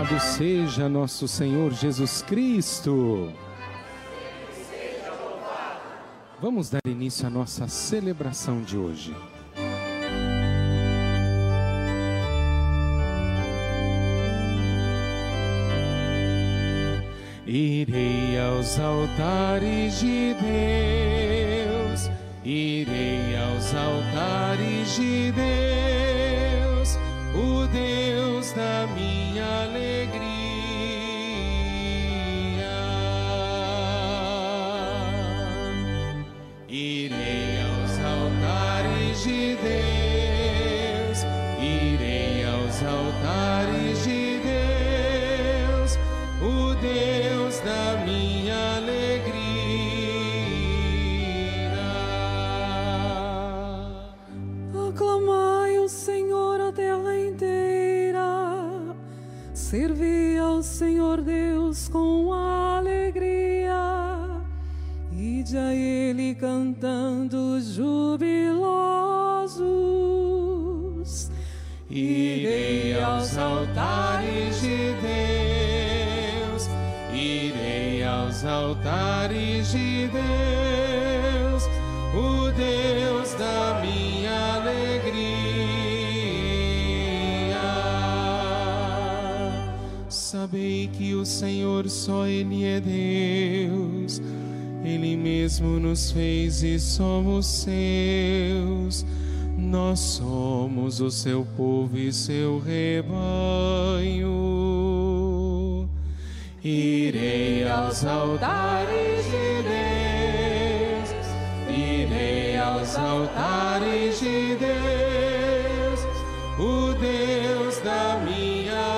Louvado seja nosso Senhor Jesus Cristo. Vamos dar início à nossa celebração de hoje. Irei aos altares de Deus, irei aos altares de Deus, o Deus da minha alegria. Irei aos altares de Deus, irei aos altares de Deus, o Deus da minha alegria. Aclamai o Senhor a terra inteira, servi ao Senhor Deus com alegria, ide a Ele cantando jubilosos. Irei aos altares de Deus, irei aos altares de Deus, o Deus da minha alegria. Sabei que o Senhor só Ele é Deus, Ele mesmo nos fez e somos seus. Nós somos o seu povo e seu rebanho. Irei aos altares de Deus, irei aos altares de Deus, o Deus da minha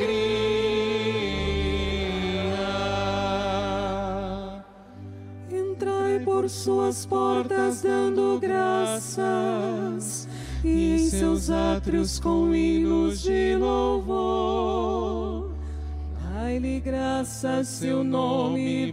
alegria. Entrai por suas portas dando graças, e em seus átrios com hinos de louvor. Dai-lhe graças, seu nome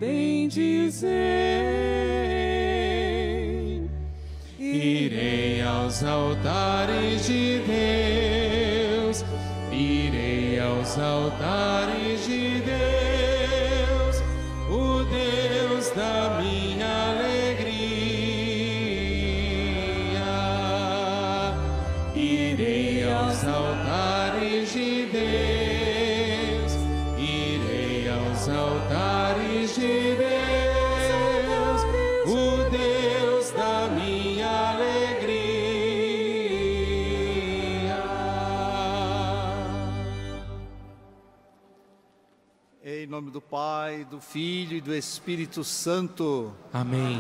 bendizei. Irei aos altares de Deus, irei aos altares de Deus, o Deus da minha alegria. Irei aos altares de Deus, irei aos altares de Deus, o Deus da minha alegria. Em nome do Pai, do Filho e do Espírito Santo. Amém.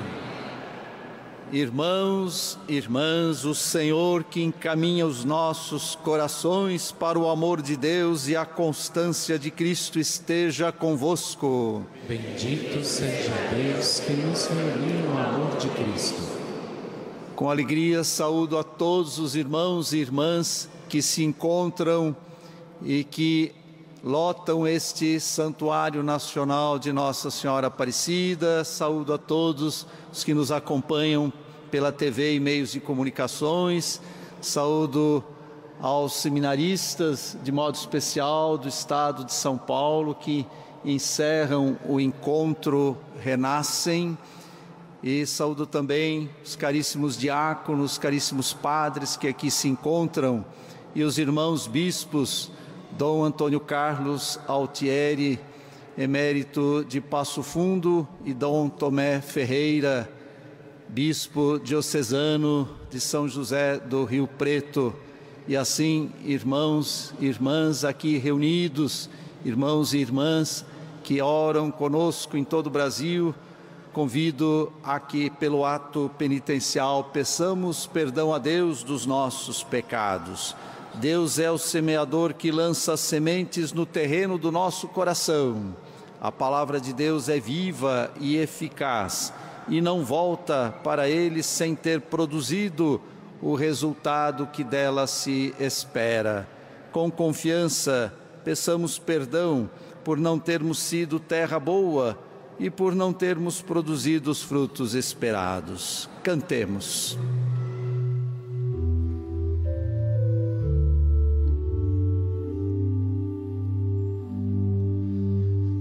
Irmãos, irmãs, o Senhor que encaminha os nossos corações para o amor de Deus e a constância de Cristo esteja convosco. Bendito seja Deus que nos reuniu no amor de Cristo. Com alegria saúdo a todos os irmãos e irmãs que se encontram e que lotam este Santuário Nacional de Nossa Senhora Aparecida. Saúdo a todos os que nos acompanham pela TV e meios de comunicações. Saúdo aos seminaristas, de modo especial, do Estado de São Paulo, que encerram o encontro Renascem. E saúdo também os caríssimos diáconos, caríssimos padres que aqui se encontram, e os irmãos bispos, Dom Antônio Carlos Altieri, emérito de Passo Fundo, e Dom Tomé Ferreira, bispo diocesano de São José do Rio Preto. E assim, irmãos e irmãs aqui reunidos, irmãos e irmãs que oram conosco em todo o Brasil, convido a que, pelo ato penitencial, peçamos perdão a Deus dos nossos pecados. Deus é o semeador que lança sementes no terreno do nosso coração. A palavra de Deus é viva e eficaz e não volta para Ele sem ter produzido o resultado que dela se espera. Com confiança, peçamos perdão por não termos sido terra boa e por não termos produzido os frutos esperados. Cantemos.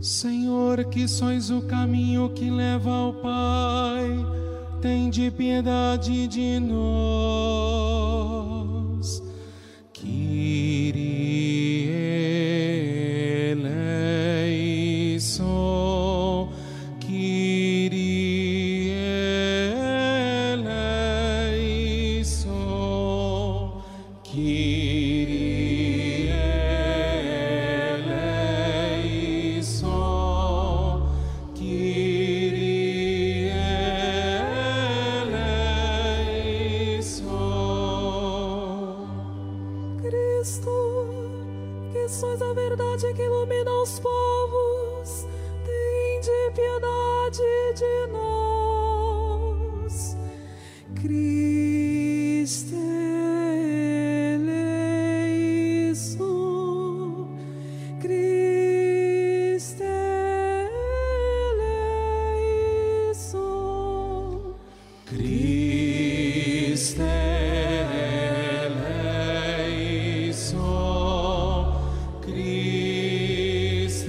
Senhor, que sois o caminho que leva ao Pai, tende piedade de nós. Kyrie eleison, Kyrie eleison, Kyrie eleison, Kyrie eleison. Cristo, que sois a verdade que ilumina os povos, tende piedade de nós. Cristo eleison, Cristo eleison, Cristo eleison, Cristo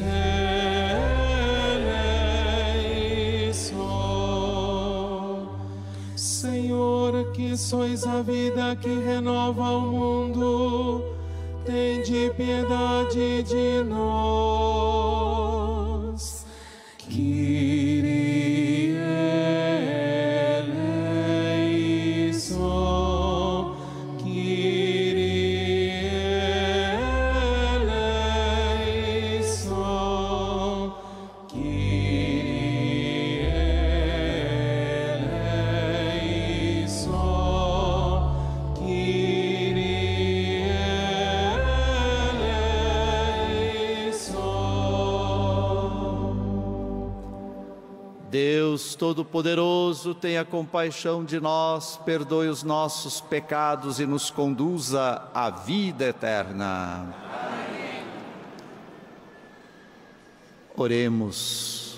eleison. Senhor, que sois a vida que renova o mundo, tende piedade de nós. Kyrie eleison, Kyrie eleison, Kyrie eleison, Kyrie eleison. Deus Todo-Poderoso, tenha compaixão de nós, perdoe os nossos pecados e nos conduza à vida eterna. Amém. Oremos.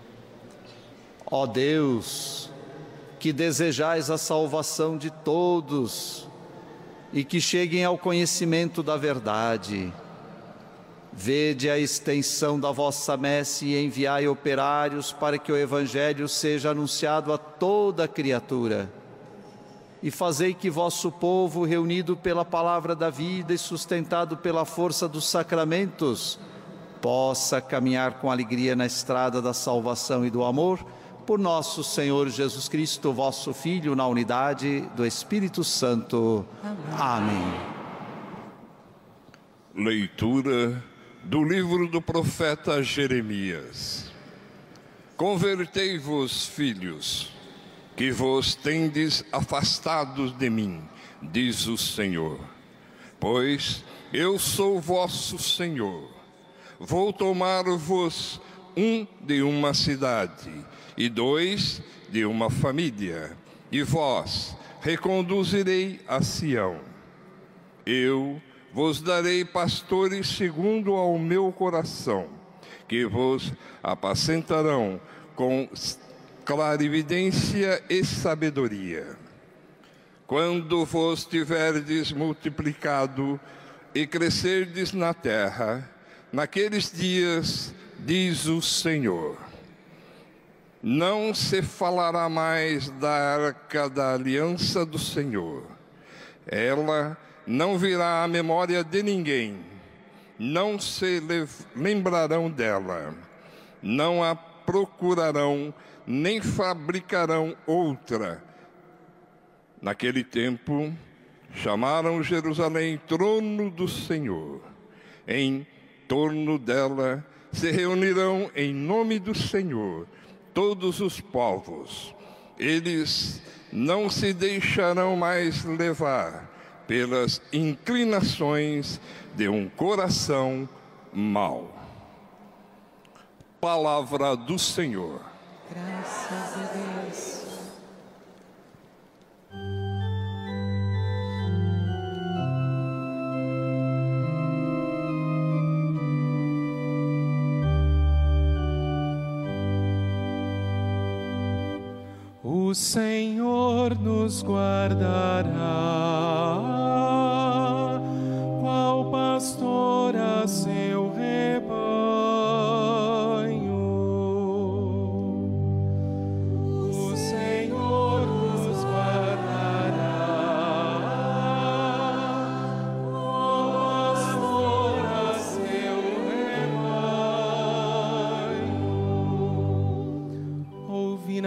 Ó Deus, que desejais a salvação de todos e que cheguem ao conhecimento da verdade, vede a extensão da vossa messe e enviai operários para que o Evangelho seja anunciado a toda criatura. E fazei que vosso povo, reunido pela palavra da vida e sustentado pela força dos sacramentos, possa caminhar com alegria na estrada da salvação e do amor, por nosso Senhor Jesus Cristo, vosso Filho, na unidade do Espírito Santo. Amém. Leitura do livro do profeta Jeremias. Convertei-vos, filhos, que vos tendes afastados de mim, diz o Senhor. Pois eu sou vosso Senhor. Vou tomar-vos de uma cidade, e 2 de uma família, e vós reconduzirei a Sião. Eu vos darei pastores segundo ao meu coração, que vos apacentarão com clarividência e sabedoria. Quando vos tiverdes multiplicado e crescerdes na terra, naqueles dias, diz o Senhor, não se falará mais da arca da aliança do Senhor. Ela não virá à memória de ninguém, não se lembrarão dela, não a procurarão, nem fabricarão outra. Naquele tempo, chamaram Jerusalém trono do Senhor. Em torno dela se reunirão em nome do Senhor todos os povos. Eles não se deixarão mais levar pelas inclinações de um coração mau. Palavra do Senhor. Graças a Deus. O Senhor nos guardará, qual pastor a seu rebanho.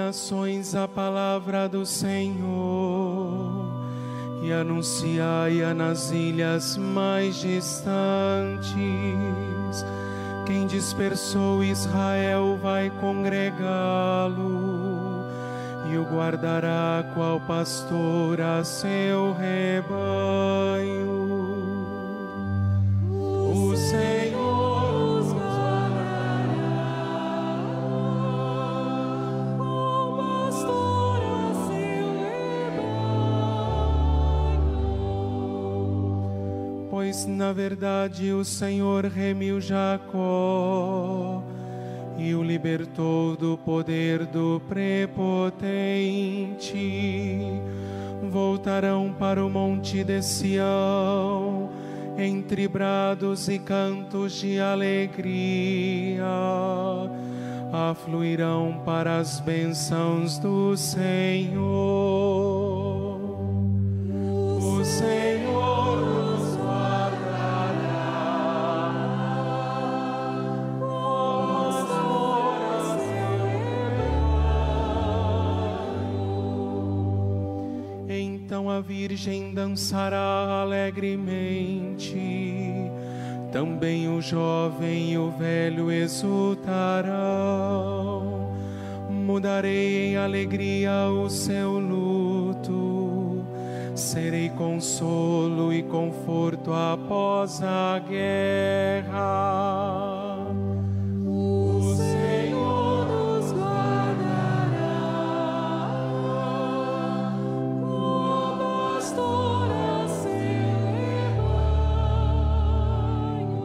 nações a palavra do Senhor e anunciai-a nas ilhas mais distantes. Quem dispersou Israel vai congregá-lo e o guardará qual pastor a seu rebanho. O Senhor os guardará qual pastor a seu rebanho. Pois na verdade o Senhor remiu Jacó e o libertou do poder do prepotente. Voltarão para o monte de Sião, entre brados e cantos de alegria, afluirão para as bênçãos do Senhor. O Senhor nos guardará, como pastor a seu rebanho. Então a Virgem dançará alegremente, também o jovem e o velho exultarão. Mudarei em alegria o seu luto, serei consolo e conforto após a guerra. O Senhor nos guardará, como pastor a seu rebanho.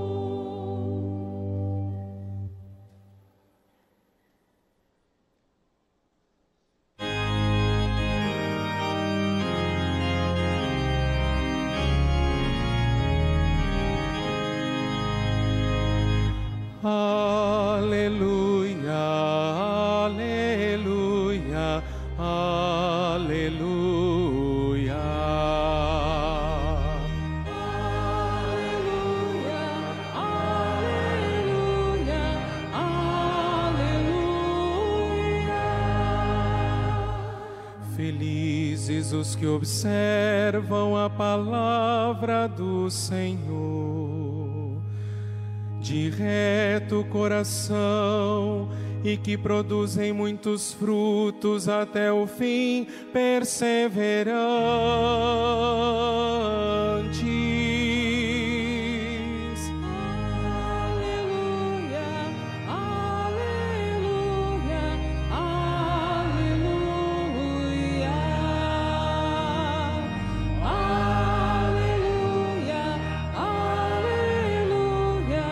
Aleluia, aleluia, aleluia. Aleluia, aleluia, aleluia. Felizes os que observam a palavra do Senhor de reto coração e que produzem muitos frutos até o fim, perseverantes. Aleluia, aleluia, aleluia. Aleluia, aleluia,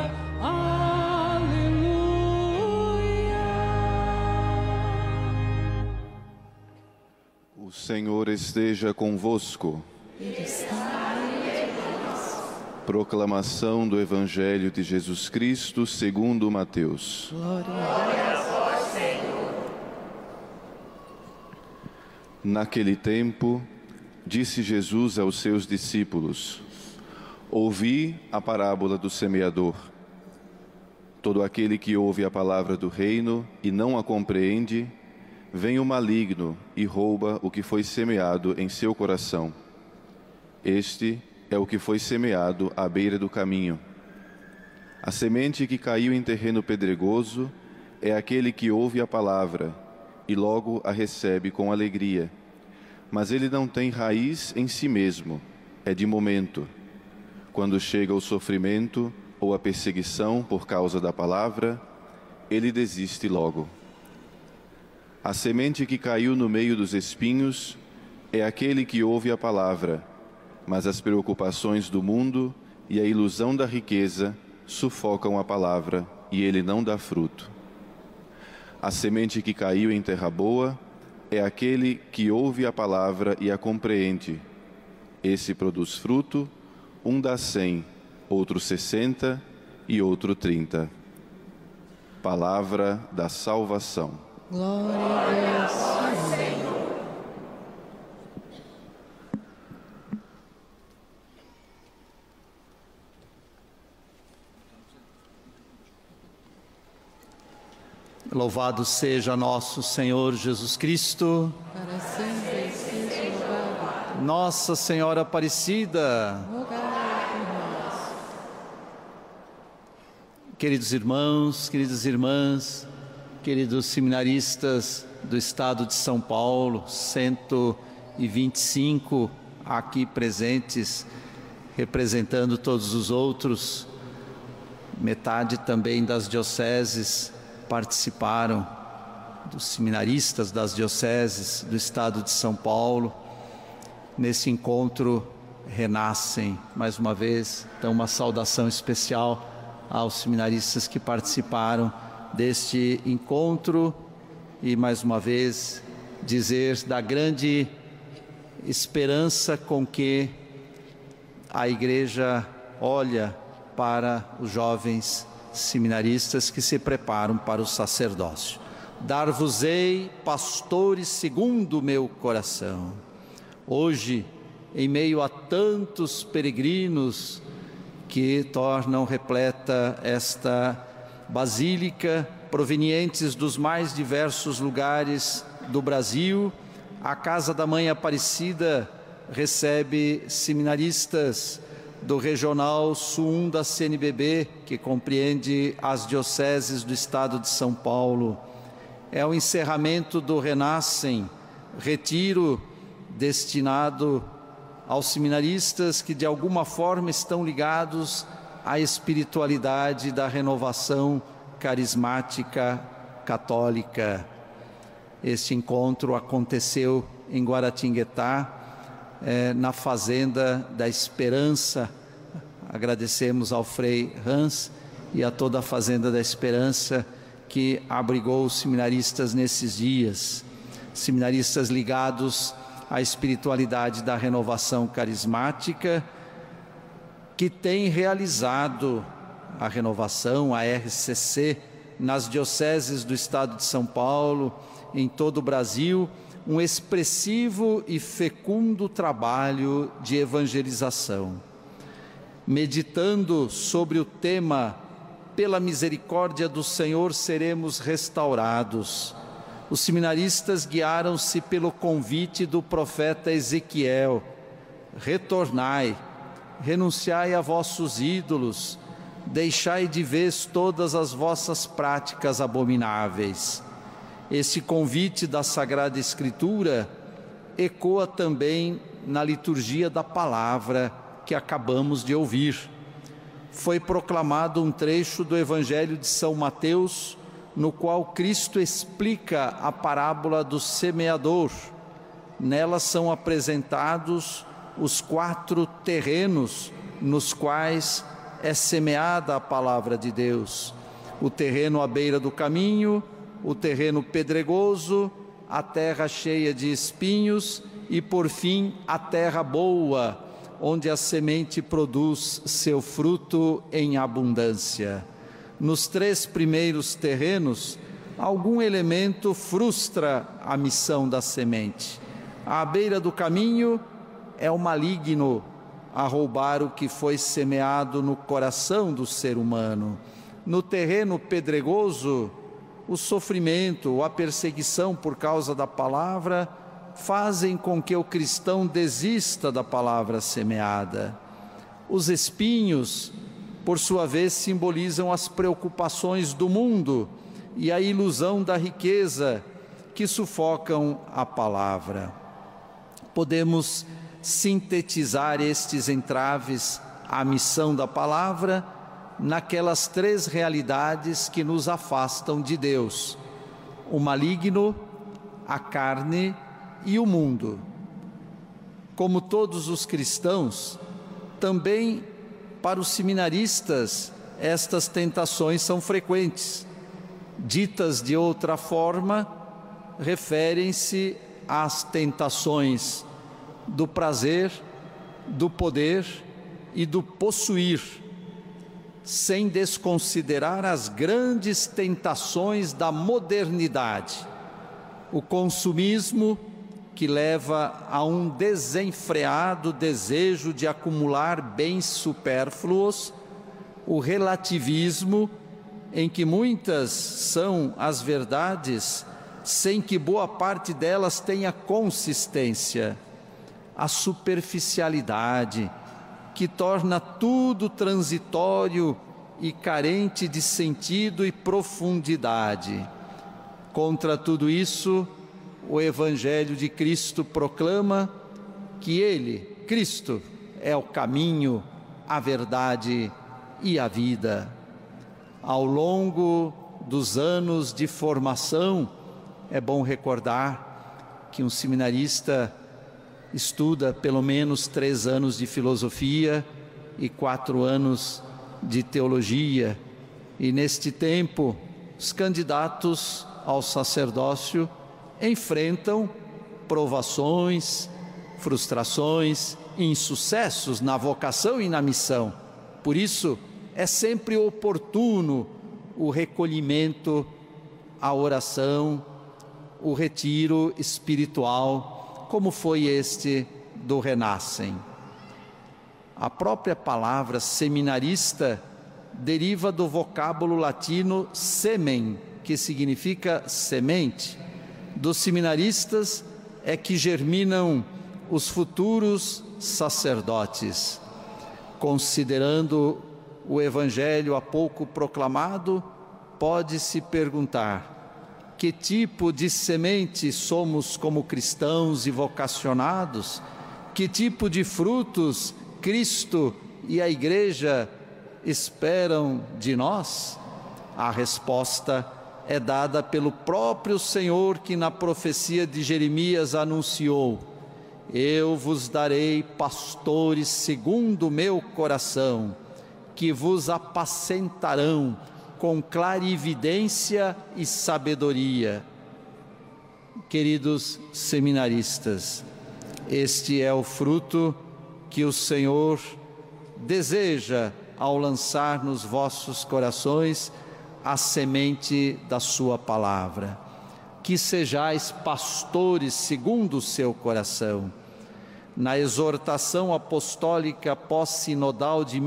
aleluia. O Senhor esteja convosco. Ele está no meio de nós. Proclamação do Evangelho de Jesus Cristo segundo Mateus. Glória a Deus. Naquele tempo, disse Jesus aos seus discípulos: Ouvi a parábola do semeador. Todo aquele que ouve a palavra do reino e não a compreende, vem o maligno e rouba o que foi semeado em seu coração. Este é o que foi semeado à beira do caminho. A semente que caiu em terreno pedregoso é aquele que ouve a palavra e logo a recebe com alegria. Mas ele não tem raiz em si mesmo, é de momento. Quando chega o sofrimento ou a perseguição por causa da palavra, ele desiste logo. A semente que caiu no meio dos espinhos é aquele que ouve a palavra, mas as preocupações do mundo e a ilusão da riqueza sufocam a palavra e ele não dá fruto. A semente que caiu em terra boa é aquele que ouve a palavra e a compreende. Esse produz fruto, um dá 100, outro 60 e outro 30. Palavra da salvação. Glória a Deus, Senhor. Louvado seja nosso Senhor Jesus Cristo. Para sempre seja louvado. Nossa Senhora Aparecida. Rogai por nós. Queridos irmãos, queridas irmãs, queridos seminaristas do Estado de São Paulo, 125 aqui presentes, representando todos os outros, metade também das dioceses participaram, dos seminaristas das dioceses do Estado de São Paulo. Nesse encontro renascem mais uma vez, então uma saudação especial aos seminaristas que participaram deste encontro e mais uma vez dizer da grande esperança com que a Igreja olha para os jovens seminaristas que se preparam para o sacerdócio. Dar-vos-ei pastores segundo o meu coração. Hoje, em meio a tantos peregrinos que tornam repleta esta basílica, provenientes dos mais diversos lugares do Brasil, a Casa da Mãe Aparecida recebe seminaristas do Regional Sul 1 da CNBB, que compreende as dioceses do Estado de São Paulo. É o encerramento do Renascem, retiro destinado aos seminaristas que de alguma forma estão ligados à espiritualidade da renovação carismática católica. Este encontro aconteceu em Guaratinguetá, na Fazenda da Esperança. Agradecemos ao Frei Hans e a toda a Fazenda da Esperança que abrigou os seminaristas nesses dias. Seminaristas ligados à espiritualidade da renovação carismática, que tem realizado a renovação, a RCC, nas dioceses do Estado de São Paulo, em todo o Brasil, um expressivo e fecundo trabalho de evangelização. Meditando sobre o tema "Pela misericórdia do Senhor seremos restaurados", os seminaristas guiaram-se pelo convite do profeta Ezequiel: retornai, renunciai a vossos ídolos, deixai de vez todas as vossas práticas abomináveis. Esse convite da Sagrada Escritura ecoa também na liturgia da palavra que acabamos de ouvir. Foi proclamado um trecho do Evangelho de São Mateus, no qual Cristo explica a parábola do semeador. Nela são apresentados os 4 terrenos nos quais é semeada a palavra de Deus: o terreno à beira do caminho, o terreno pedregoso, a terra cheia de espinhos e, por fim, a terra boa, onde a semente produz seu fruto em abundância. Nos 3 primeiros terrenos, algum elemento frustra a missão da semente. À beira do caminho é o maligno a roubar o que foi semeado no coração do ser humano. No terreno pedregoso, o sofrimento ou a perseguição por causa da palavra fazem com que o cristão desista da palavra semeada. Os espinhos, por sua vez, simbolizam as preocupações do mundo e a ilusão da riqueza que sufocam a palavra. Podemos sintetizar estes entraves à missão da palavra naquelas 3 realidades que nos afastam de Deus: o maligno, a carne e o mundo. Como todos os cristãos, também para os seminaristas estas tentações são frequentes. Ditas de outra forma, referem-se às tentações do prazer, do poder e do possuir, sem desconsiderar as grandes tentações da modernidade: o consumismo, que leva a um desenfreado desejo de acumular bens supérfluos; o relativismo, em que muitas são as verdades, sem que boa parte delas tenha consistência. A superficialidade, que torna tudo transitório e carente de sentido e profundidade. Contra tudo isso, o Evangelho de Cristo proclama que Ele, Cristo, é o caminho, a verdade e a vida. Ao longo dos anos de formação, é bom recordar que um seminarista estuda pelo menos 3 anos de filosofia e 4 anos de teologia. E neste tempo, os candidatos ao sacerdócio enfrentam provações, frustrações, insucessos na vocação e na missão. Por isso, é sempre oportuno o recolhimento, a oração, o retiro espiritual, como foi este do Renascem. A própria palavra seminarista deriva do vocábulo latino semen, que significa semente. Dos seminaristas é que germinam os futuros sacerdotes. Considerando o Evangelho há pouco proclamado, pode-se perguntar: que tipo de semente somos como cristãos e vocacionados? Que tipo de frutos Cristo e a Igreja esperam de nós? A resposta é dada pelo próprio Senhor, que na profecia de Jeremias anunciou: eu vos darei pastores segundo o meu coração, que vos apacentarão com clarividência e sabedoria. Queridos seminaristas, este é o fruto que o Senhor deseja ao lançar nos vossos corações a semente da sua palavra. Que sejais pastores segundo o seu coração. Na exortação apostólica pós-sinodal de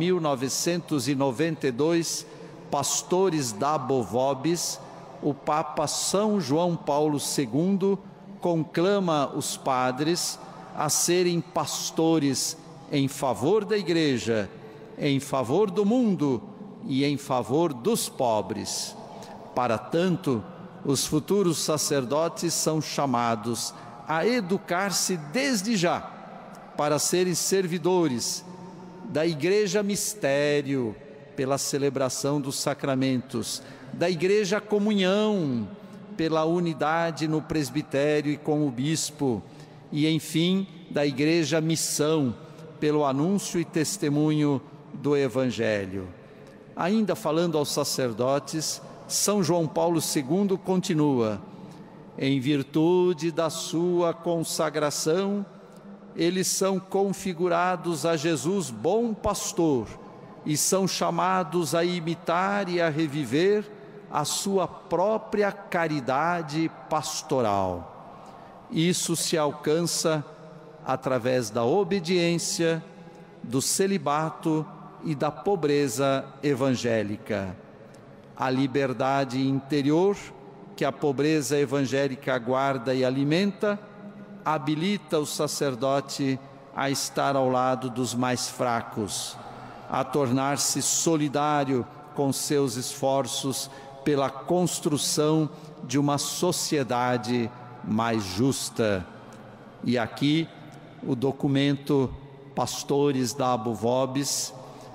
1992, Pastores Dabo Vobis, o Papa São João Paulo II conclama os padres a serem pastores em favor da Igreja, em favor do mundo e em favor dos pobres. Para tanto, os futuros sacerdotes são chamados a educar-se desde já para serem servidores da Igreja Mistério, pela celebração dos sacramentos, da Igreja Comunhão, pela unidade no presbitério e com o bispo, e, enfim, da Igreja Missão, pelo anúncio e testemunho do Evangelho. Ainda falando aos sacerdotes, São João Paulo II continua: em virtude da sua consagração, eles são configurados a Jesus bom pastor e são chamados a imitar e a reviver a sua própria caridade pastoral. Isso se alcança através da obediência, do celibato e da pobreza evangélica. A liberdade interior que a pobreza evangélica guarda e alimenta habilita o sacerdote a estar ao lado dos mais fracos, a tornar-se solidário com seus esforços pela construção de uma sociedade mais justa. E aqui o documento Pastores Dabo Vobis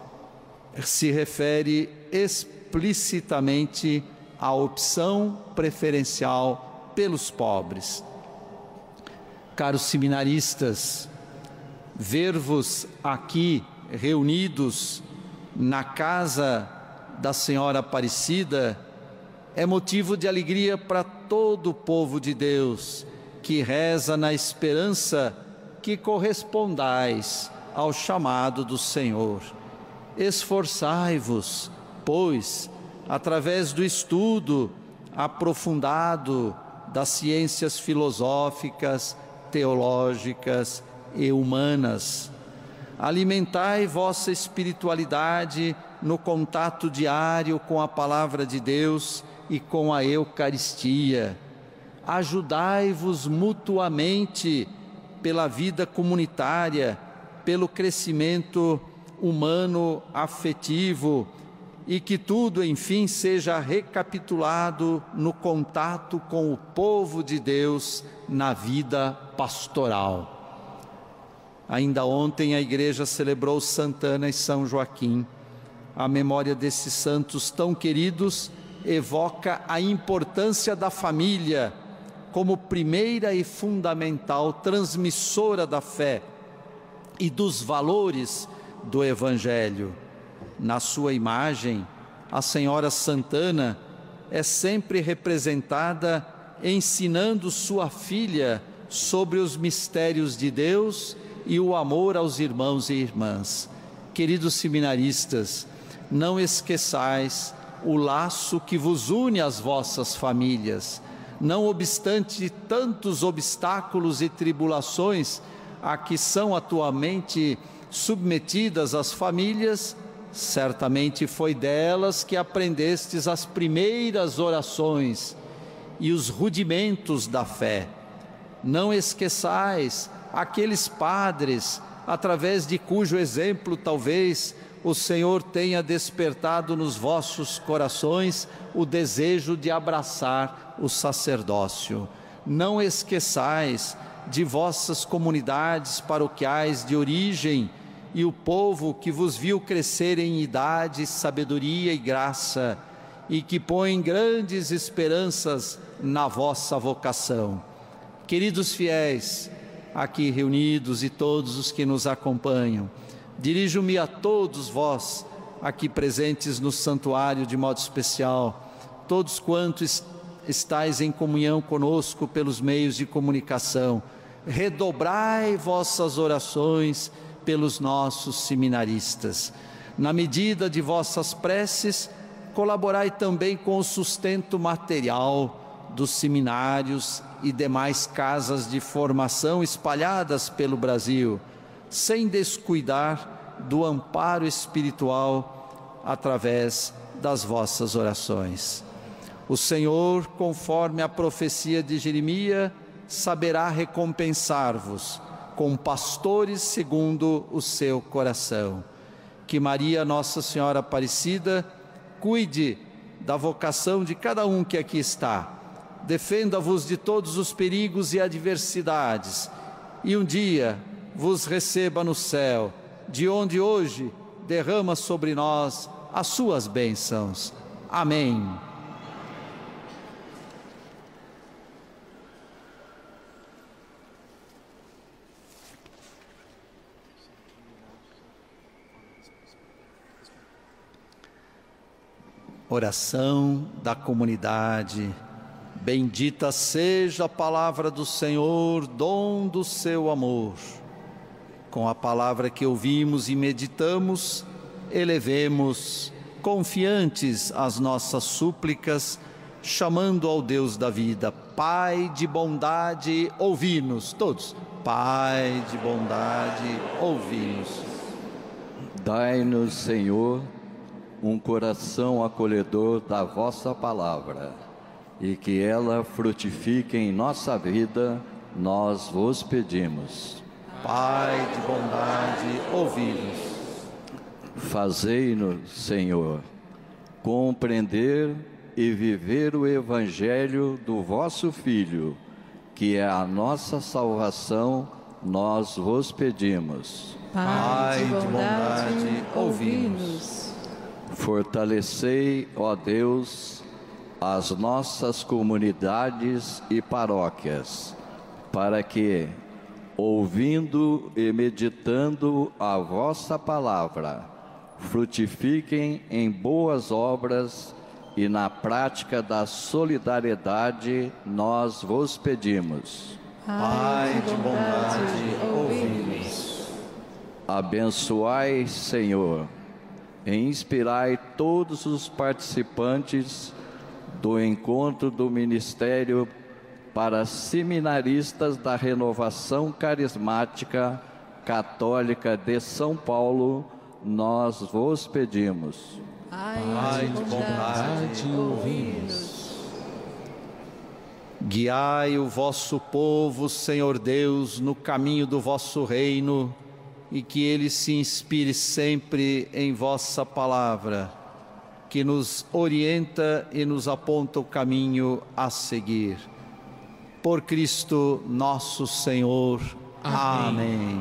se refere explicitamente à opção preferencial pelos pobres. Caros seminaristas, ver-vos aqui reunidos na casa da Senhora Aparecida é motivo de alegria para todo o povo de Deus, que reza na esperança que correspondais ao chamado do Senhor. Esforçai-vos, pois, através do estudo aprofundado das ciências filosóficas, teológicas e humanas, Alimentai vossa espiritualidade no contato diário com a palavra de Deus e com a Eucaristia. Ajudai-vos mutuamente pela vida comunitária, pelo crescimento humano afetivo, e que tudo, enfim, seja recapitulado no contato com o povo de Deus na vida pastoral. Ainda ontem a igreja celebrou Santana e São Joaquim. A memória desses santos tão queridos evoca a importância da família como primeira e fundamental transmissora da fé e dos valores do Evangelho. Na sua imagem, a Senhora Santana é sempre representada ensinando sua filha sobre os mistérios de Deus e o amor aos irmãos e irmãs. Queridos seminaristas, não esqueçais o laço que vos une às vossas famílias. Não obstante tantos obstáculos e tribulações a que são atualmente submetidas as famílias, certamente foi delas que aprendestes as primeiras orações e os rudimentos da fé. Não esqueçais aqueles padres, através de cujo exemplo talvez o Senhor tenha despertado nos vossos corações o desejo de abraçar o sacerdócio. Não esqueçais de vossas comunidades paroquiais de origem e o povo que vos viu crescer em idade, sabedoria e graça, e que põe grandes esperanças na vossa vocação. Queridos fiéis, aqui reunidos e todos os que nos acompanham, dirijo-me a todos vós, aqui presentes no santuário de modo especial, todos quantos estáis em comunhão conosco pelos meios de comunicação. Redobrai vossas orações pelos nossos seminaristas. Na medida de vossas preces, colaborai também com o sustento material dos seminários e demais casas de formação espalhadas pelo Brasil, sem descuidar do amparo espiritual através das vossas orações. O Senhor, conforme a profecia de Jeremias, saberá recompensar-vos com pastores segundo o seu coração. Que Maria, Nossa Senhora Aparecida, cuide da vocação de cada um que aqui está, defenda-vos de todos os perigos e adversidades, e um dia vos receba no céu, de onde hoje derrama sobre nós as suas bênçãos. Amém. Oração da comunidade. Bendita seja a palavra do Senhor, dom do seu amor. Com a palavra que ouvimos e meditamos, elevemos confiantes as nossas súplicas, chamando ao Deus da vida. Pai de bondade, ouvi-nos. Todos. Pai de bondade, ouvi-nos. Dai-nos, Senhor, um coração acolhedor da vossa palavra, e que ela frutifique em nossa vida, nós vos pedimos. Pai de bondade, ouvi-nos. Fazei-nos, Senhor, compreender e viver o Evangelho do vosso Filho, que é a nossa salvação, nós vos pedimos. Pai de bondade, ouvi-nos. Fortalecei, ó Deus, as nossas comunidades e paróquias, para que, ouvindo e meditando a vossa palavra, frutifiquem em boas obras e na prática da solidariedade, nós vos pedimos. Pai de bondade, ouvi-nos. Abençoai, Senhor, e inspirai todos os participantes do encontro do Ministério para Seminaristas da Renovação Carismática Católica de São Paulo, nós vos pedimos. Pai de bondade, ouvi-nos. Guiai o vosso povo, Senhor Deus, no caminho do vosso reino, e que ele se inspire sempre em vossa palavra, que nos orienta e nos aponta o caminho a seguir. Por Cristo nosso Senhor. Amém.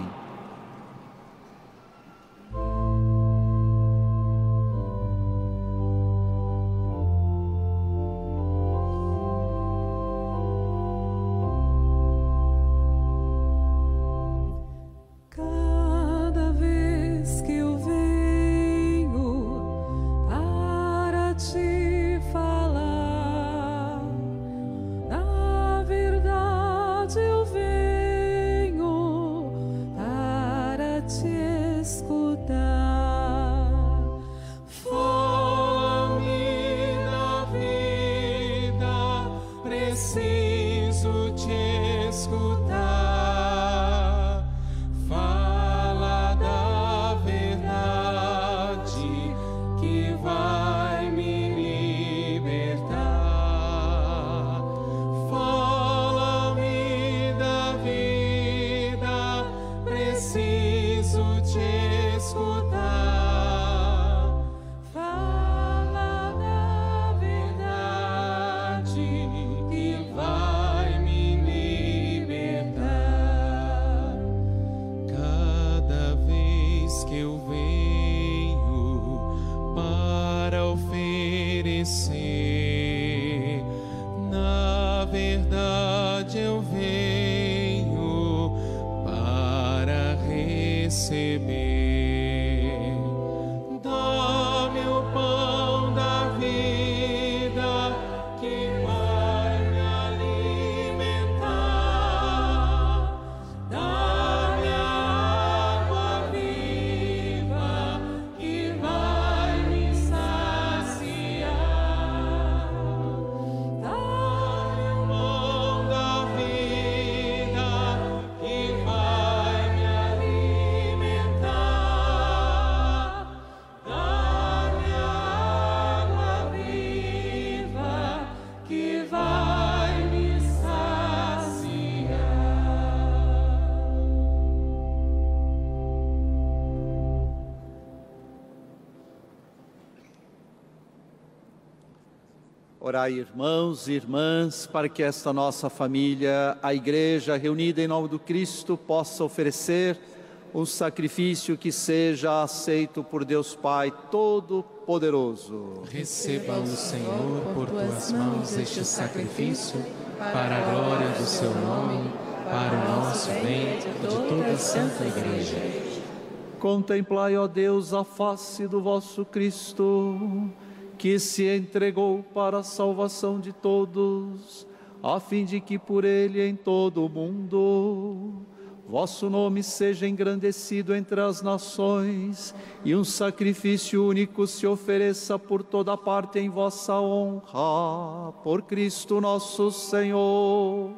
Orai, irmãos e irmãs, para que esta nossa família, a Igreja reunida em nome do Cristo, possa oferecer um sacrifício que seja aceito por Deus Pai Todo-Poderoso. Receba o Senhor por tuas mãos este sacrifício, para a glória do seu nome, para o nosso bem e de toda a Santa Igreja. Contemplai, ó Deus, a face do vosso Cristo, que se entregou para a salvação de todos, a fim de que por ele em todo o mundo vosso nome seja engrandecido entre as nações, e um sacrifício único se ofereça por toda parte em vossa honra, por Cristo nosso Senhor.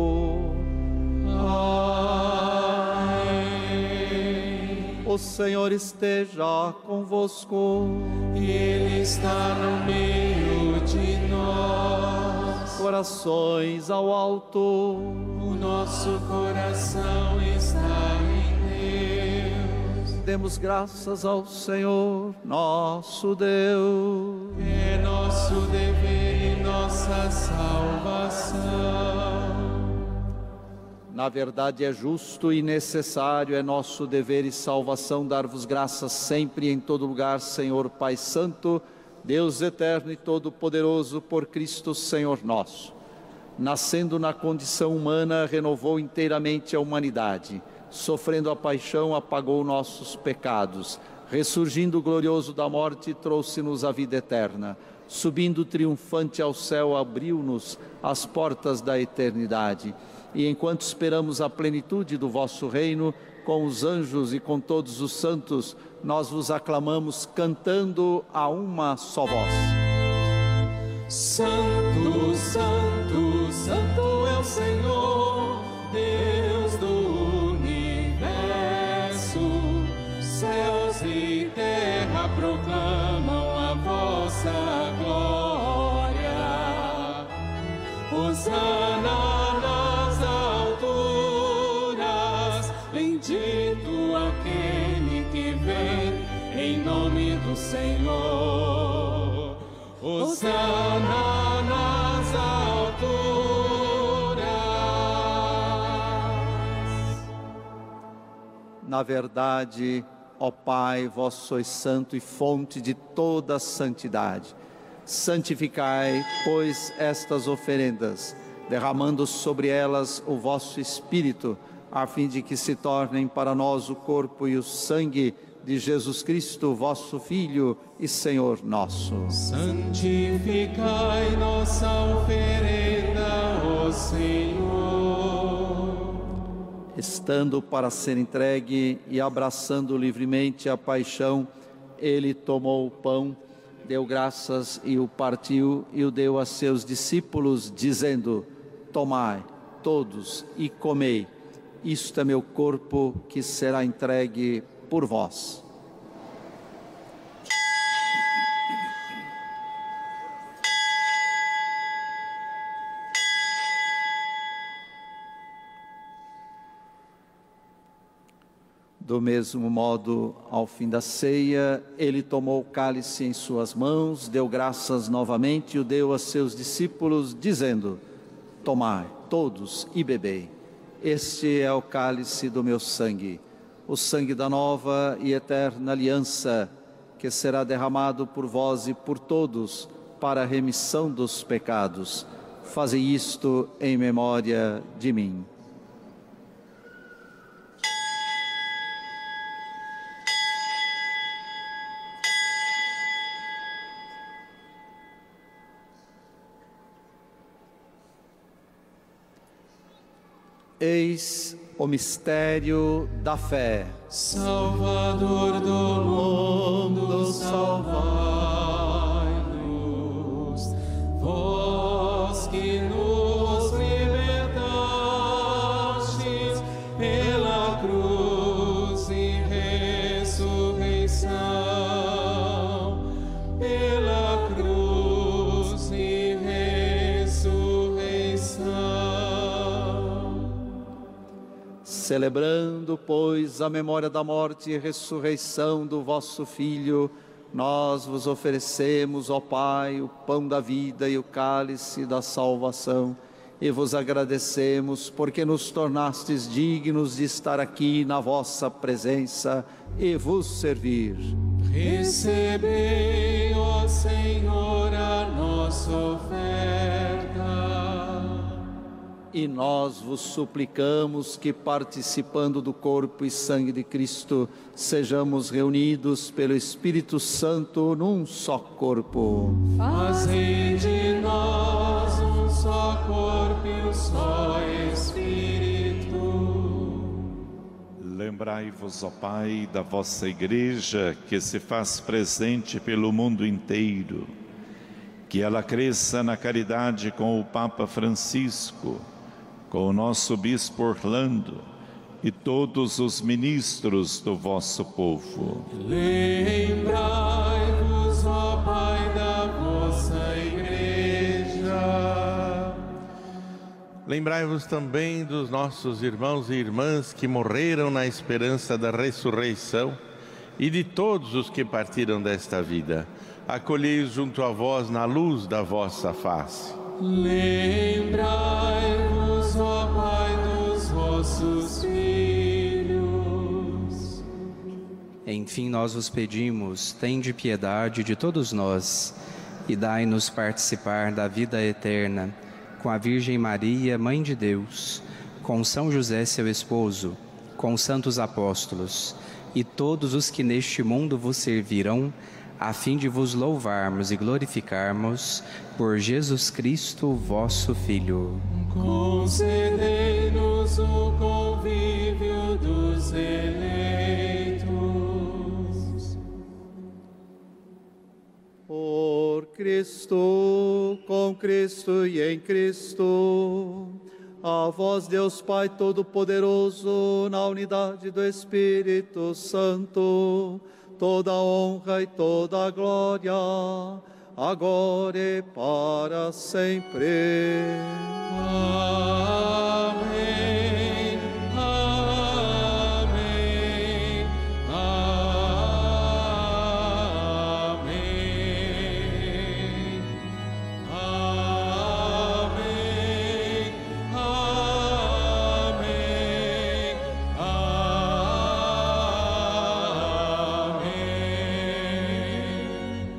Amém. O Senhor esteja convosco. E Ele está no meio de nós. Corações ao alto. O nosso coração está em Deus. Demos graças ao Senhor, nosso Deus. É nosso dever e nossa salvação. Na verdade é justo e necessário, é nosso dever e salvação dar-vos graças sempre e em todo lugar, Senhor Pai Santo, Deus eterno e todo-poderoso, por Cristo Senhor nosso. Nascendo na condição humana, renovou inteiramente a humanidade. Sofrendo a paixão, apagou nossos pecados. Ressurgindo glorioso da morte, trouxe-nos a vida eterna. Subindo triunfante ao céu, abriu-nos as portas da eternidade. E enquanto esperamos a plenitude do vosso reino, com os anjos e com todos os santos, nós vos aclamamos cantando a uma só voz. Santo, Santo, Santo é o Senhor, Deus do universo. Hosana nas alturas, bendito aquele que vem em nome do Senhor. Hosana nas alturas. Na verdade, ó Pai, vós sois santo e fonte de toda santidade. Santificai, pois, estas oferendas, derramando sobre elas o vosso Espírito, a fim de que se tornem para nós o corpo e o sangue de Jesus Cristo, vosso Filho e Senhor nosso. Santificai nossa oferenda, ó Senhor. Estando para ser entregue e abraçando livremente a paixão, ele tomou o pão, deu graças e o partiu e o deu a seus discípulos, dizendo: tomai todos e comei, isto é meu corpo que será entregue por vós. Do mesmo modo, ao fim da ceia, ele tomou o cálice em suas mãos, deu graças novamente e o deu a seus discípulos, dizendo: tomai todos e bebei. Este é o cálice do meu sangue, o sangue da nova e eterna aliança, que será derramado por vós e por todos para a remissão dos pecados. Fazei isto em memória de mim. Eis o mistério da fé. Salvador do mundo, salvai-nos. Vós que nos libertastes pela cruz e ressurreição, pela cruz e ressurreição. Celebrando, pois, a memória da morte e ressurreição do vosso Filho, nós vos oferecemos, ó Pai, o pão da vida e o cálice da salvação, e vos agradecemos porque nos tornastes dignos de estar aqui na vossa presença e vos servir. Recebei, ó Senhor, a nossa oferta. E nós vos suplicamos que, participando do corpo e sangue de Cristo, sejamos reunidos pelo Espírito Santo num só corpo. Fazei de nós um só corpo e um só Espírito. Lembrai-vos, ó Pai, da vossa Igreja, que se faz presente pelo mundo inteiro, que ela cresça na caridade com o Papa Francisco, com o nosso Bispo Orlando e todos os ministros do vosso povo. Lembrai-vos, ó Pai, da vossa Igreja. Lembrai-vos também dos nossos irmãos e irmãs que morreram na esperança da ressurreição e de todos os que partiram desta vida. Acolhei-os junto a vós na luz da vossa face. Lembrai-vos, ó Pai, dos vossos filhos. Enfim, nós vos pedimos, tende piedade de todos nós e dai-nos participar da vida eterna com a Virgem Maria, Mãe de Deus, com São José, seu esposo, com os santos apóstolos e todos os que neste mundo vos servirão, a fim de vos louvarmos e glorificarmos por Jesus Cristo, vosso Filho. Concedei-nos o convívio dos eleitos. Por Cristo, com Cristo e em Cristo, a vós, Deus Pai Todo-Poderoso, na unidade do Espírito Santo, toda a honra e toda a glória, agora e para sempre. Amém, amém, amém, amém, amém, amém.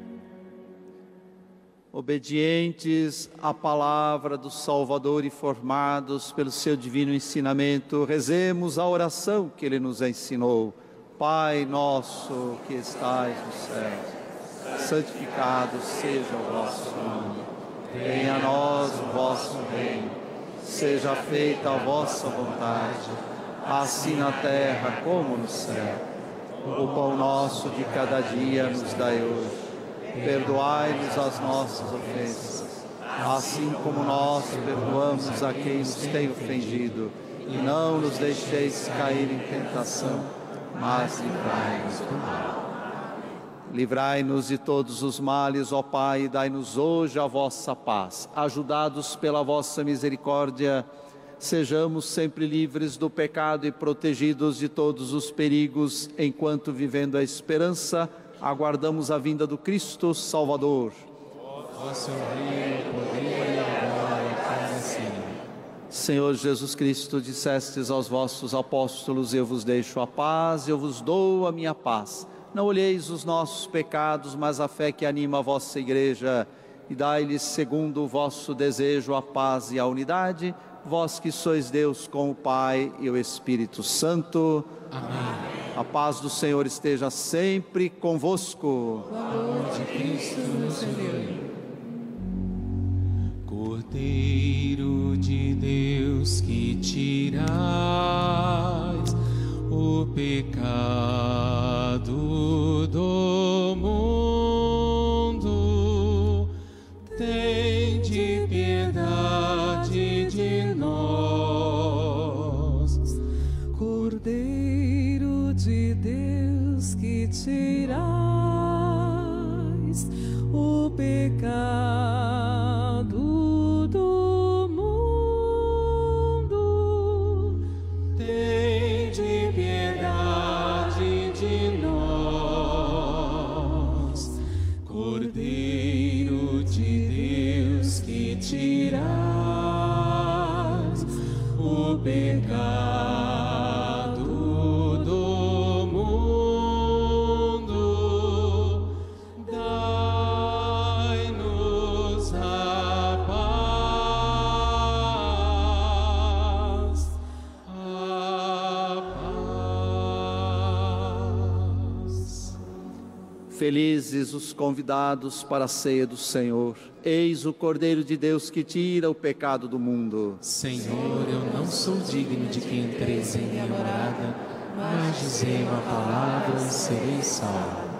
Obedientes à palavra do Salvador e formados pelo seu divino ensinamento, rezemos a oração que ele nos ensinou. Pai nosso que estais no céu, santificado seja o vosso nome. Venha a nós o vosso reino. Seja feita a vossa vontade, assim na terra como no céu. O pão nosso de cada dia nos dai hoje. Perdoai-nos as nossas ofensas, assim como nós perdoamos a quem nos tem ofendido. E não nos deixeis cair em tentação, mas livrai-nos do mal. Livrai-nos de todos os males, ó Pai, e dai-nos hoje a vossa paz. Ajudados pela vossa misericórdia, sejamos sempre livres do pecado e protegidos de todos os perigos, enquanto vivendo a esperança, aguardamos a vinda do Cristo Salvador. Vosso reino, poder e glória para sempre. Senhor Jesus Cristo, dissestes aos vossos apóstolos: eu vos deixo a paz, eu vos dou a minha paz. Não olheis os nossos pecados, mas a fé que anima a vossa igreja, e dai-lhes, segundo o vosso desejo, a paz e a unidade, vós que sois Deus com o Pai e o Espírito Santo. Amém. A paz do Senhor esteja sempre convosco. O amor de Cristo nos enviou. Cordeiro de Deus, que tirais o pecado do mundo, tende piedade de nós. Cordeiro de Deus, que tirais o pecado do mundo, tende piedade de nós. Cordeiro de Deus, que tirais o pecado do mundo, dai-nos a paz, a paz. Felizes os convidados para a ceia do Senhor. Eis o Cordeiro de Deus que tira o pecado do mundo. Senhor, eu não sou digno de que entreis em minha morada, mas dizei uma palavra e serei salvo.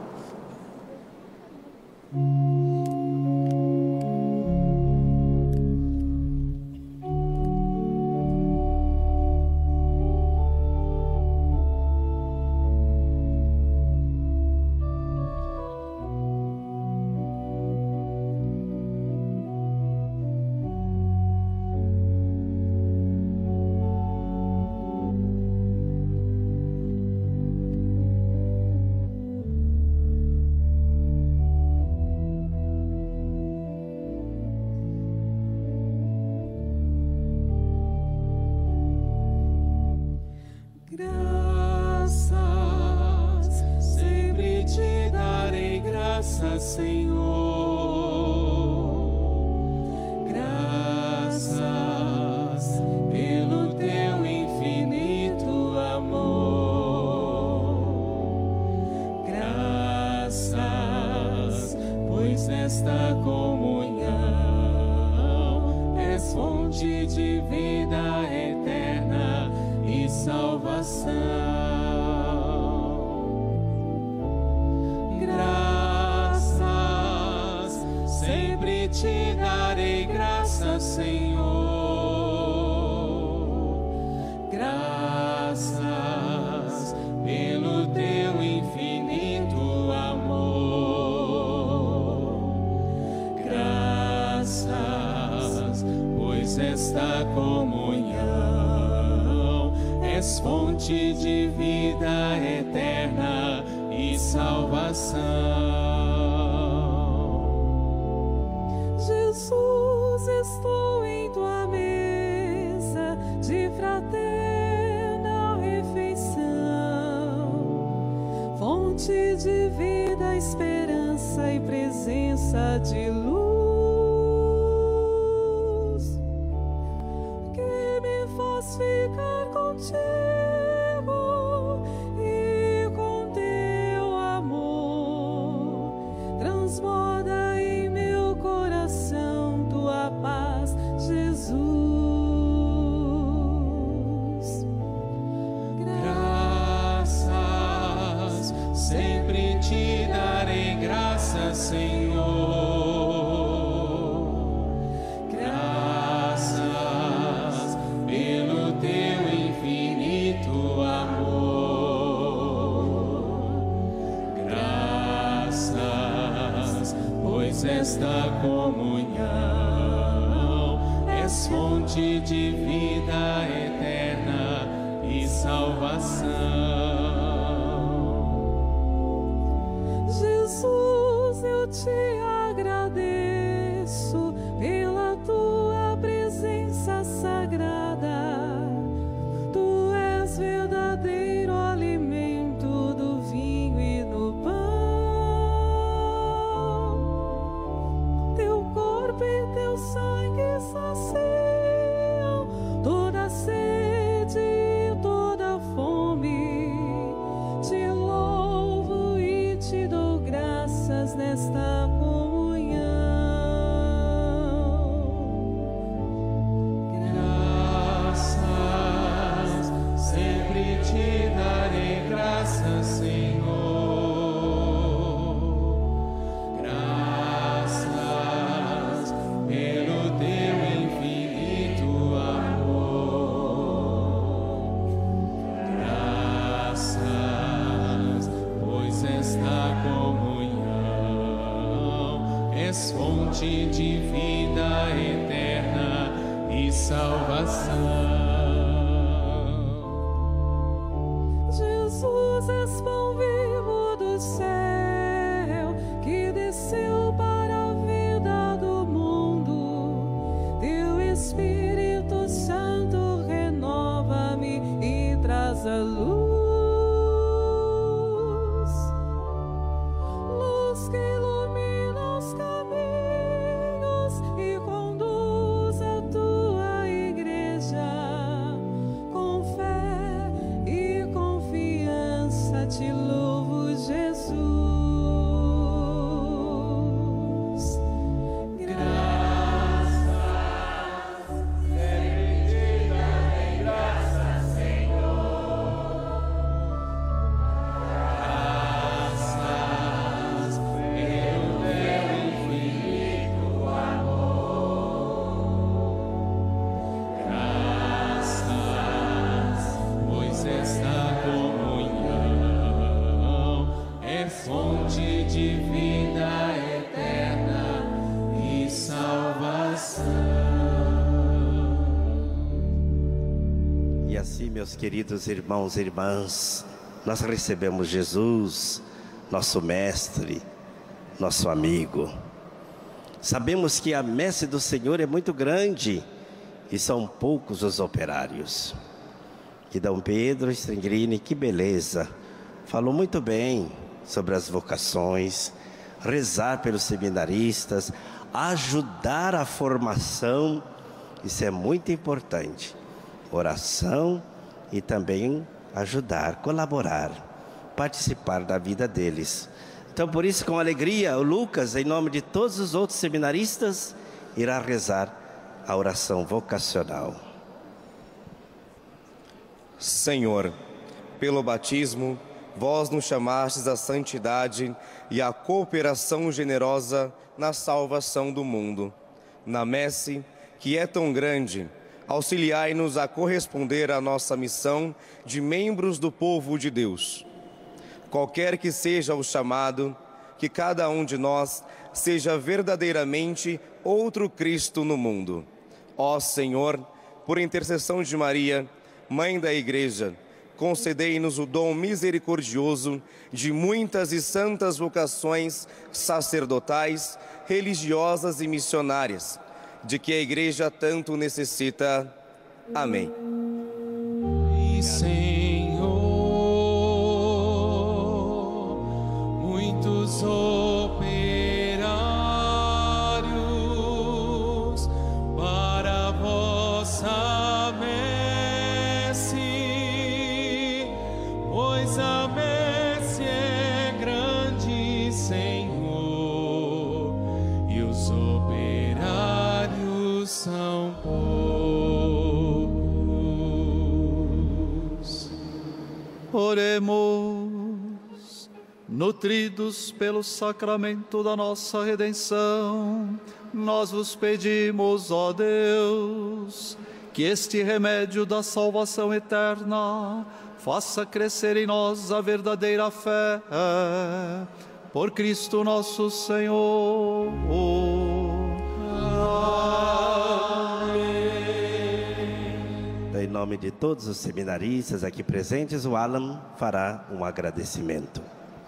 Senhor. Graças pelo teu infinito amor. Graças, pois nesta comunhão és fonte de vida eterna e salvação. Sempre te darei graças, Senhor. Graças pelo teu infinito amor. esta comunhão, és fonte de vida eterna e salvação. Jesus, estou em tua mesa de fraterna refeição, fonte de vida, esperança e presença de luz, que me faz ficar contigo e com teu amor transborda em meu coração tua paz, Jesus. Graças, sempre te darei graças, Senhor. Graças pelo teu infinito amor. Graças, pois esta comunhão és fonte de vida eterna e salvação. Jesus, eu te agradeço pela tua presença sagrada. Tu és verdadeiro alimento do vinho e do pão. Teu corpo e teu sangue saciam toda sede e toda fome. Te louvo e te dou graças nesta comunhão. Graças, sempre te darei graças, Senhor. Graças pelo teu infinito amor. Graças, pois esta comunhão és fonte de vida eterna e salvação. Jesus, és pão vivo do céu, que desceu para a vida do mundo. Teu Espírito Santo renova-me e traz a luz. Luz que ilumina os caminhos e conduz a tua igreja. Com fé e confiança te louvo, Jesus. Graças pelo teu infinito amor. Graças, pois esta comunhão é fonte de vida eterna e salvação. E assim, meus queridos irmãos e irmãs, nós recebemos Jesus, nosso mestre, nosso amigo. Sabemos que a messe do Senhor é muito grande e são poucos os operários. E Dom Pedro Stringrini, que beleza, falou muito bem sobre as vocações, rezar pelos seminaristas, ajudar a formação, isso é muito importante. Oração e também ajudar, colaborar, participar da vida deles. Então, por isso, com alegria, o Lucas, em nome de todos os outros seminaristas, irá rezar a oração vocacional. Senhor, pelo batismo, vós nos chamastes à santidade e à cooperação generosa na salvação do mundo. Na messe, que é tão grande, auxiliai-nos a corresponder à nossa missão de membros do povo de Deus. Qualquer que seja o chamado, que cada um de nós seja verdadeiramente outro Cristo no mundo. Ó Senhor, por intercessão de Maria, Mãe da Igreja, concedei-nos o dom misericordioso de muitas e santas vocações sacerdotais, religiosas e missionárias, de que a Igreja tanto necessita. Amém. Senhor, muitos operários para a vossa messe, pois a messe é grande, Senhor, e os operários são poucos. Oremos, nutridos pelo sacramento da nossa redenção, nós vos pedimos, ó Deus, que este remédio da salvação eterna faça crescer em nós a verdadeira fé. Por Cristo nosso Senhor. Em nome de todos os seminaristas aqui presentes, o Alan fará um agradecimento.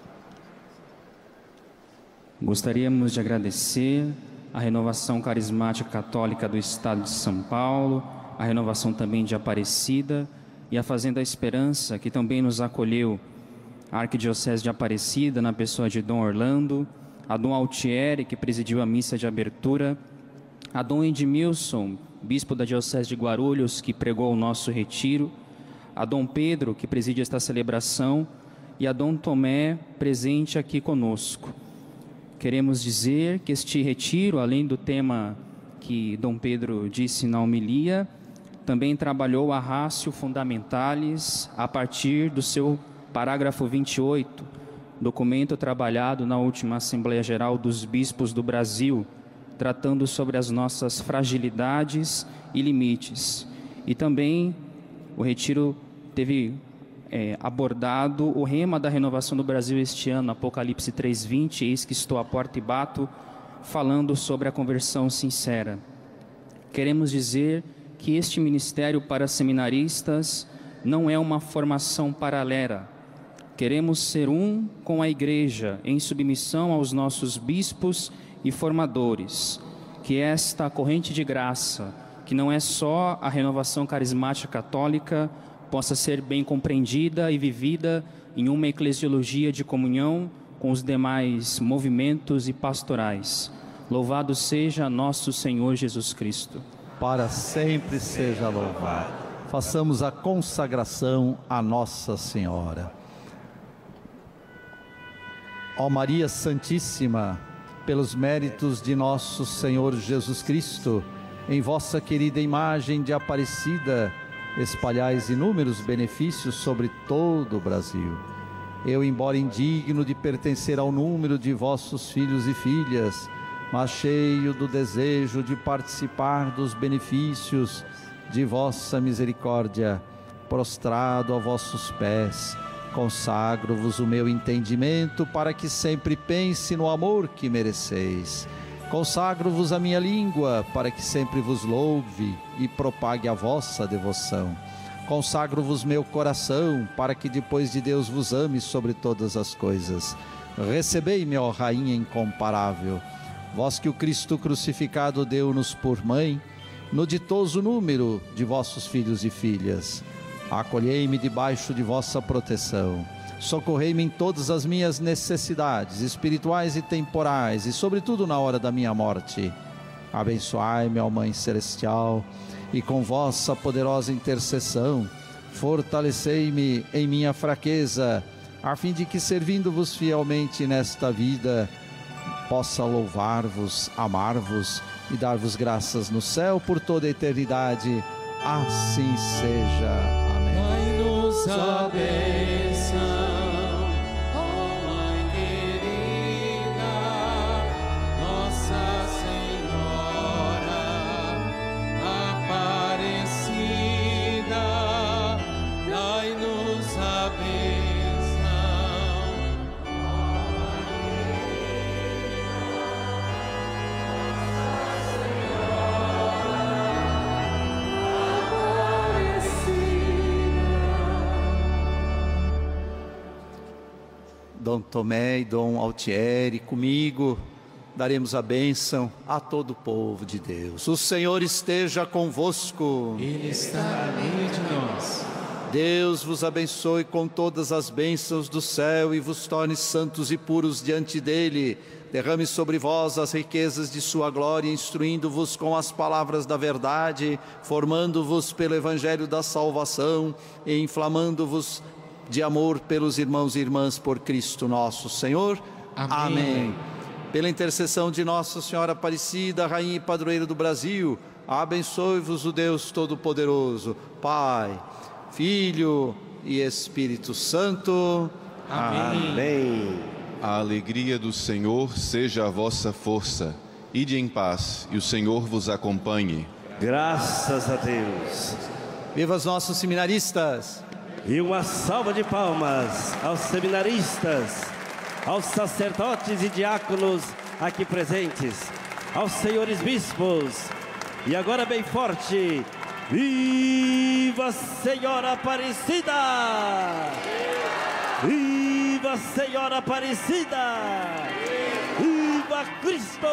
Gostaríamos de agradecer a Renovação Carismática Católica do Estado de São Paulo, a Renovação também de Aparecida e a Fazenda Esperança, que também nos acolheu, a Arquidiocese de Aparecida, na pessoa de Dom Orlando, a Dom Altieri, que presidiu a missa de abertura, a Dom Edmilson, bispo da Diocese de Guarulhos, que pregou o nosso retiro, a Dom Pedro, que preside esta celebração, e a Dom Tomé, presente aqui conosco. Queremos dizer que este retiro, além do tema que Dom Pedro disse na homilia, também trabalhou a Ratio Fundamentalis a partir do seu parágrafo 28, documento trabalhado na última Assembleia Geral dos Bispos do Brasil, tratando sobre as nossas fragilidades e limites. E também o retiro teve abordado o rema da renovação do Brasil este ano, Apocalipse 3:20, eis que estou à porta e bato, falando sobre a conversão sincera. Queremos dizer que este ministério para seminaristas não é uma formação paralela. Queremos ser um com a Igreja, em submissão aos nossos bispos e formadores, que esta corrente de graça, que não é só a renovação carismática católica, possa ser bem compreendida e vivida em uma eclesiologia de comunhão com os demais movimentos e pastorais. Louvado seja nosso Senhor Jesus Cristo. Para sempre seja louvado. Façamos a consagração à Nossa Senhora. Ó Maria Santíssima, pelos méritos de nosso Senhor Jesus Cristo, em vossa querida imagem de Aparecida, espalhais inúmeros benefícios sobre todo o Brasil. Eu, embora indigno de pertencer ao número de vossos filhos e filhas, mas cheio do desejo de participar dos benefícios de vossa misericórdia, prostrado a vossos pés, consagro-vos o meu entendimento para que sempre pense no amor que mereceis. Consagro-vos a minha língua para que sempre vos louve e propague a vossa devoção. Consagro-vos meu coração para que depois de Deus vos ame sobre todas as coisas. Recebei-me, ó Rainha incomparável, vós que o Cristo crucificado deu-nos por mãe, no ditoso número de vossos filhos e filhas. Acolhei-me debaixo de vossa proteção. Socorrei-me em todas as minhas necessidades, espirituais e temporais, e sobretudo na hora da minha morte. Abençoai-me, ó Mãe Celestial, e com vossa poderosa intercessão, fortalecei-me em minha fraqueza, a fim de que, servindo-vos fielmente nesta vida, possa louvar-vos, amar-vos e dar-vos graças no céu por toda a eternidade. Assim seja. Amém. Dai-nos a bênção, ó Mãe querida, Nossa Senhora Aparecida, dai-nos a bênção, ó Mãe querida, Nossa Senhora Dom Tomé e Dom Altieri, comigo, daremos a bênção a todo o povo de Deus. O Senhor esteja convosco. Ele está no meio de nós. Deus vos abençoe com todas as bênçãos do céu e vos torne santos e puros diante dele. Derrame sobre vós as riquezas de sua glória, instruindo-vos com as palavras da verdade, formando-vos pelo evangelho da salvação e inflamando-vos de amor pelos irmãos e irmãs por Cristo nosso Senhor. Amém. Pela intercessão de Nossa Senhora Aparecida, Rainha e Padroeira do Brasil, abençoe-vos o Deus Todo-Poderoso, Pai, Filho e Espírito Santo. Amém. Amém. A alegria do Senhor seja a vossa força. Ide em paz e o Senhor vos acompanhe. Graças a Deus. Viva os nossos seminaristas. E uma salva de palmas aos seminaristas, aos sacerdotes e diáconos aqui presentes, aos senhores bispos. E agora bem forte, viva Senhora Aparecida! Viva Senhora Aparecida! Viva Cristo!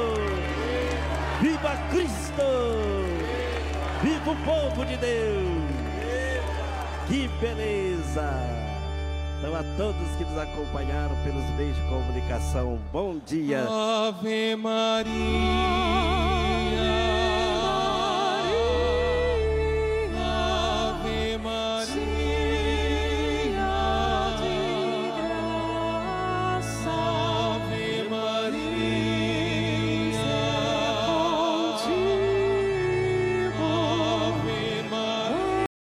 Viva Cristo! Viva o povo de Deus! Que beleza! Então a todos que nos acompanharam pelos meios de comunicação, bom dia! Ave Maria!